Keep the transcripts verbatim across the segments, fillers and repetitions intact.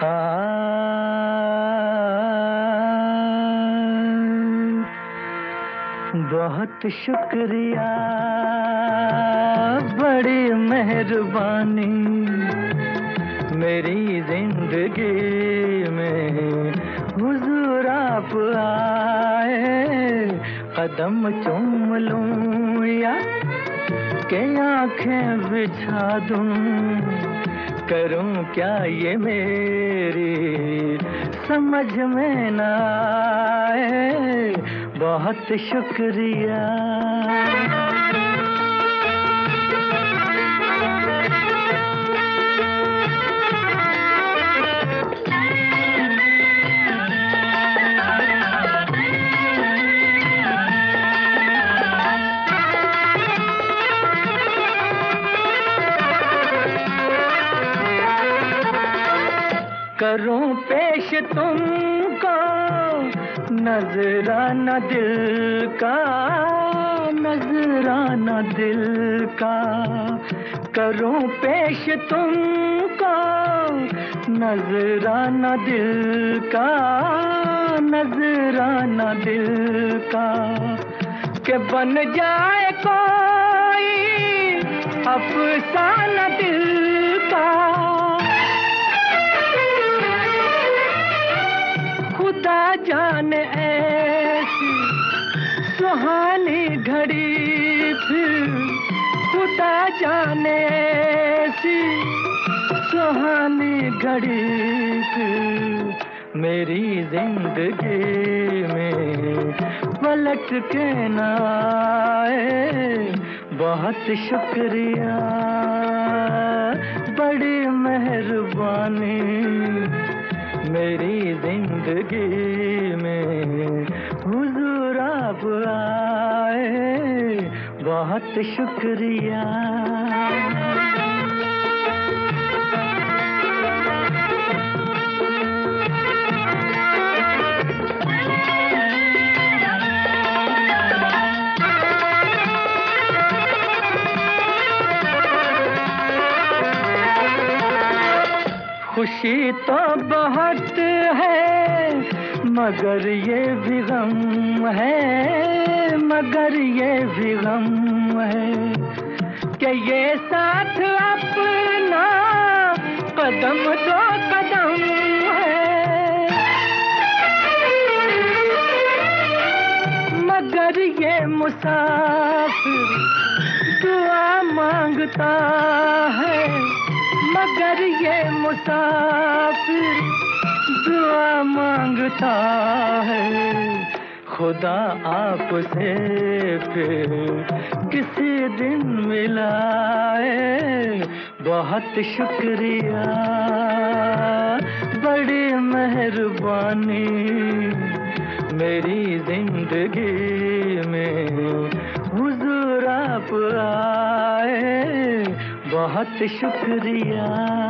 बहुत शुक्रिया, बड़ी मेहरबानी, मेरी जिंदगी में हुजूर आप आए। कदम चूम लूं या के आंखें बिछा दूं, करूं क्या ये मेरी समझ में न आए। बहुत शुक्रिया। करूं पेश तुमको नजराना दिल का, नजराना दिल का। करूं पेश तुमको नजराना दिल का, नजराना दिल का। के बन जाए कोई अफसाना दिल का। खुदा जाने ऐसी सुहानी घड़ी फिर, खुदा जाने ऐसी सुहानी घड़ी फिर मेरी जिंदगी में पलट के न आए। बहुत शुक्रिया, बड़ी मेहरबानी, मेरी जिंदगी में हुजूर आप आए। बहुत शुक्रिया। खुशी तो बहुत है मगर ये भी गम है, मगर ये भी गम है कि ये साथ अपना कदम दो कदम है। मगर ये मुसाफिर दुआ मांगता है, मगर ये मुसाफिर दुआ मांगता है। खुदा आपसे फिर किसी दिन मिलाए। बहुत शुक्रिया, बड़ी मेहरबानी, मेरी जिंदगी में हुजूर आप आए। बहुत शुक्रिया।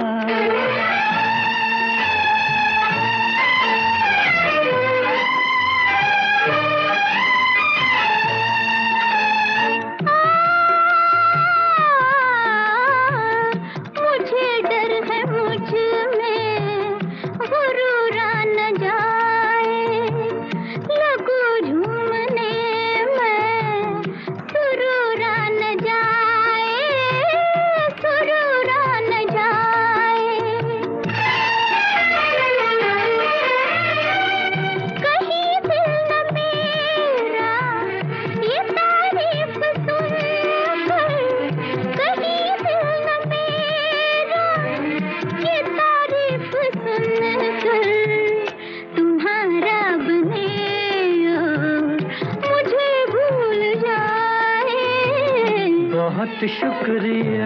बहुत शुक्रिया,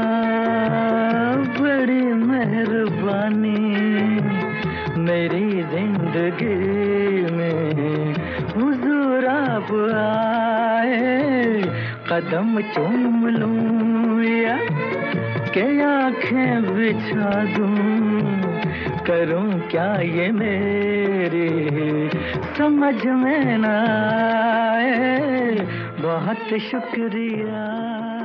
बड़ी मेहरबानी, मेरी जिंदगी में हुजूर आप आए। कदम चूम लूं या के आंखें बिछा दूं, करूं क्या ये मेरी समझ में न आए। बहुत शुक्रिया।